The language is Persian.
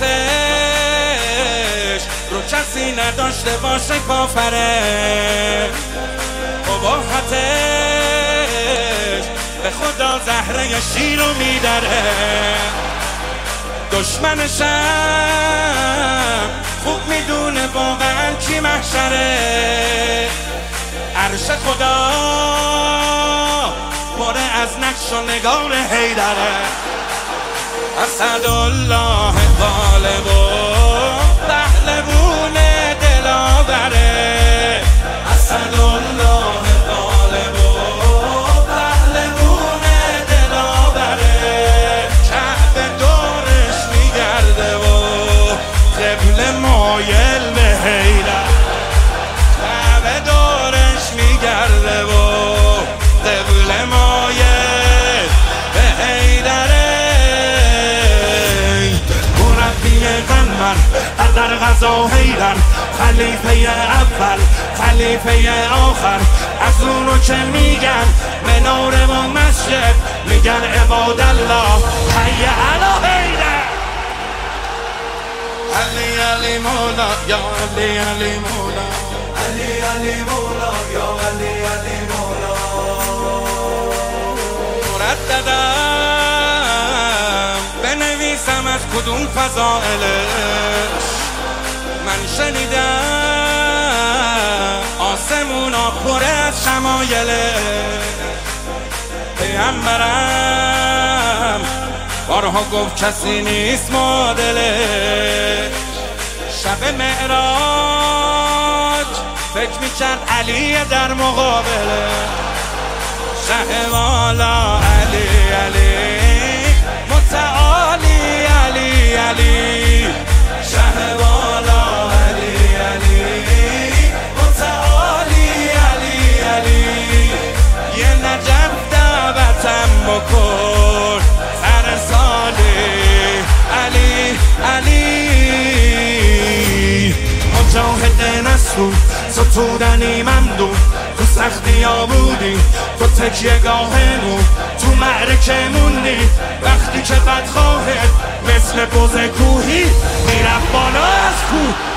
رو کسی نداشته باشه کافره، اباحتش به خدا زهره شیر رو میدره. دشمنشم خوب میدونه واقعا کی محشره، عرش خدا پره از نقش و نگار حیدره. اسدالله غالب و پهلوون دلاوره، اسدالله غالب و پهلوون دلاوره. کعبه دورش میگرده و قبله مایل به حیدر، کعبه دورش میگرده و قبله مایل به حیدره. در غزا حیدر، خلیفه اول خلیفه آخر. از اونو که میگن مناره و مسجد، میگن عبادالله حی علی حیدر. علی علی مولا یا علی علی مولا، علی علی مولا یا علی علی مولا. مرددم بنویسم از کدوم فضائلش، من شنیدم آسمونا پره از شمایلش. پیامبرم بارها گفت کسی نیست معادلش. شب معراج فکر میکرد علی در مقابله، شه والا علی علی متعالی علی علی، شه والا علی علی متعالی علی علی. یه نجف دعوتم بکن سر سالی علی علی. مجاهد نسرو ستودنی ممدون، تو سختی ها بودی تو تکیه گاهمون، تو معرکه موندی وقتی که بدخواهت مثل بز کوهی میرفت بالا از کوه.